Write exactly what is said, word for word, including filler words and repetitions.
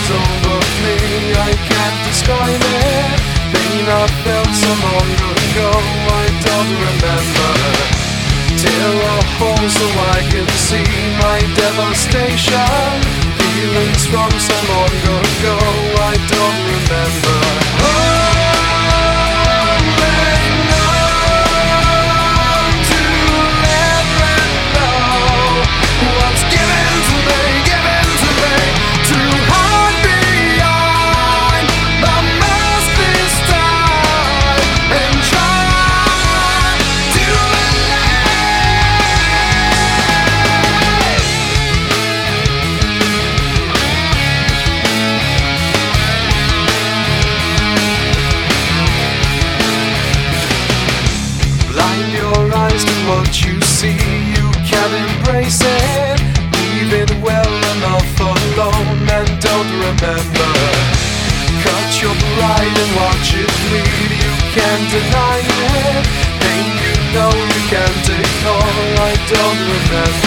comes over me, I can't describe it. Pain I felt so long ago, I don't remember. Tear a hole so I can see my devastation. Feelings from so long ago, I don't remember. What you see, you can embrace it. Leave it well enough alone and don't remember. Cut your pride and watch it bleed. You can't deny it. Pain you know you can't ignore. I don't remember.